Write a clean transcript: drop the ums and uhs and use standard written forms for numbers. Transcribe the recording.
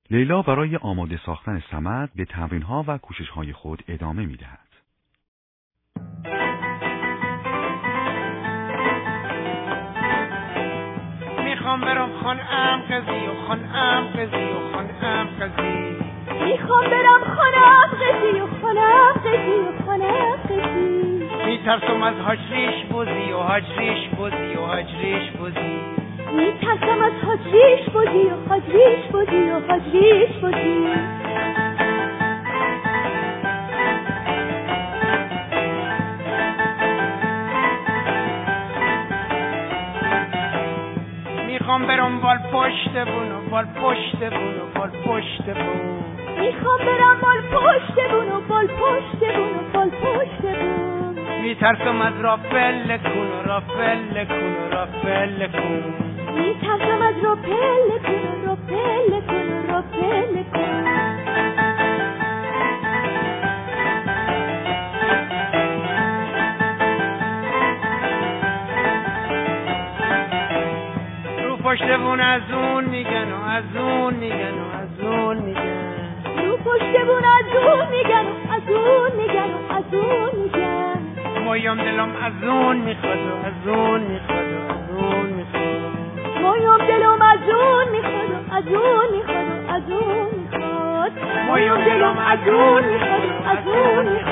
لیلا برای آماده ساختن صمد به تمرین‌ها و کوشش‌های خود ادامه می‌دهد. میخوام برم خانه‌ام قضی و خانه‌ام قضی و خانه‌ام قضی. میخوام برم خانه‌ام قضی و خانه‌ام قضی و خانه‌ام قضی. میترسم از هجریش بوزی و هجریش بوزی و هجریش بوزی. میترسم از هجریش بوزی و هجریش بوزی و هجریش بوزی. میخوام برم بال پشت بون و بال پشت بون و بال پشت بون. میخوام برم بال پشت بون و بال پشت بون و بال پشت بون. میترسم از رافل کن و رافل کن و رافل کن. میترسم از رافل کن و رافل کن و رافل کن. پشت بون از اون میگن و از اون میگن و از اون میگن. رو پشت بون از اون میگن و از اون میگن و از اون میگن. مایم دلم از اون میخواد و از اون میخواد و از اون میخواد. مایم دلم از اون میخواد و از اون میخواد و از اون میخواد. مایم دلم از اون میخواد و از اون میخواد.